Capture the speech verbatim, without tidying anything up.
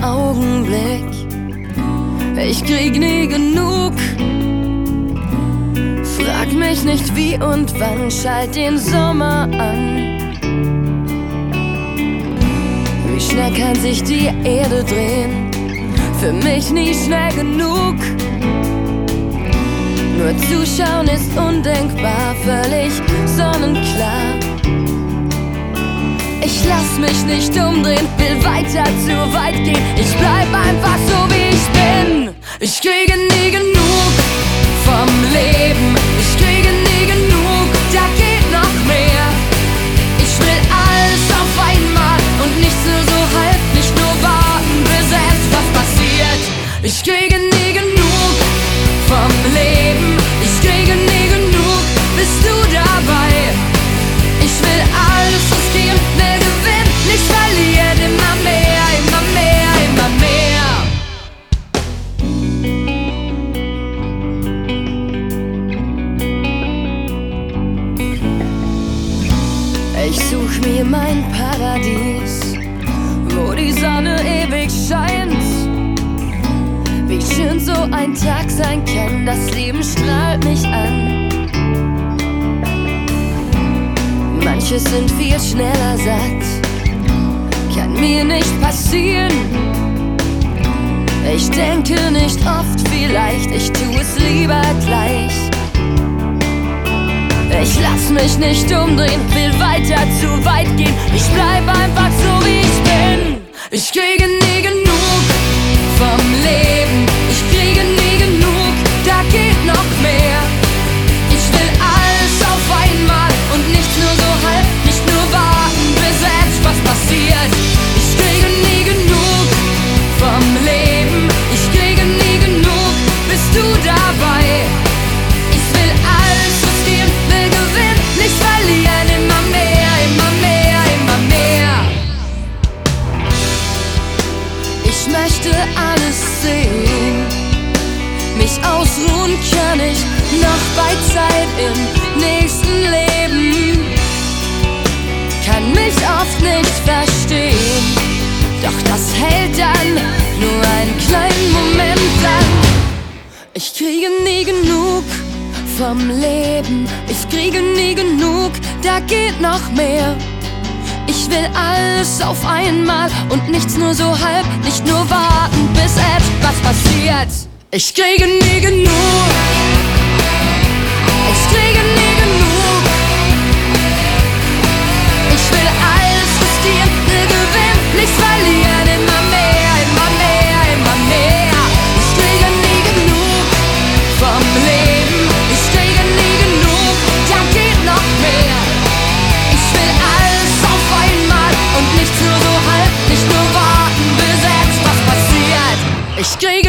Augenblick. Ich krieg nie genug. Frag mich nicht wie und wann, schalt den Sommer an. Wie schnell kann sich die Erde drehen? Für mich nie schnell genug. Nur zuschauen ist undenkbar, völlig sonnenklar. Ich lass mich nicht umdrehen, will weiter zu weit gehen. Ich bleib einfach so wie ich bin. Ich kriege nie genug vom Leben. Ich kriege nie genug, da geht noch mehr. Ich will alles auf einmal und nicht nur so halb, nicht nur warten, bis etwas passiert. Ich kriege nie genug vom Leben. Ich kriege nie genug, bist du dabei? Ich will alles riskieren, will gewinnen, nicht verlieren. Immer mehr, immer mehr, immer mehr. Ich such mir mein Paradies, wo die Sonne ewig scheint. Wie schön so ein Tag sein kann, das Leben strahlt mich an. Manche sind viel schneller satt, kann mir nicht passieren. Ich denke nicht oft, vielleicht, ich tu es lieber gleich. Ich lass mich nicht umdrehen, will weiter zu weit gehen. Ich bleib einfach so wie ich bin. Ich kriege nie genug vom Leben. Ich kriege nie genug, da geht noch mehr. Ich will alles auf einmal und nicht nur so halb, nicht nur warten, bis etwas passiert. Ich kriege nie genug vom Leben. Ich kriege nie genug, bist du dabei? Ich will alles riskieren, will gewinnen, nicht verlieren. Immer mehr, immer mehr, immer mehr. Ich möchte alles sehen. Mich ausruhen kann ich noch bei Zeit im nächsten Leben. Kann mich oft nicht verstehen, doch das hält dann nur einen kleinen Moment an. Ich kriege nie genug vom Leben. Ich kriege nie genug, da geht noch mehr. Ich will alles auf einmal und nichts nur so halb, nicht nur warten, bis etwas passiert. Ich kriege nie genug. Ich kriege nie genug. Ich will alles riskieren, will gewinnen, nicht verlieren. Immer mehr, immer mehr, immer mehr. Ich kriege nie genug vom Leben. Ich kriege nie genug, da geht noch mehr. Ich will alles auf einmal und nicht nur so halb, nicht nur warten, bis etwas passiert. Ich kriege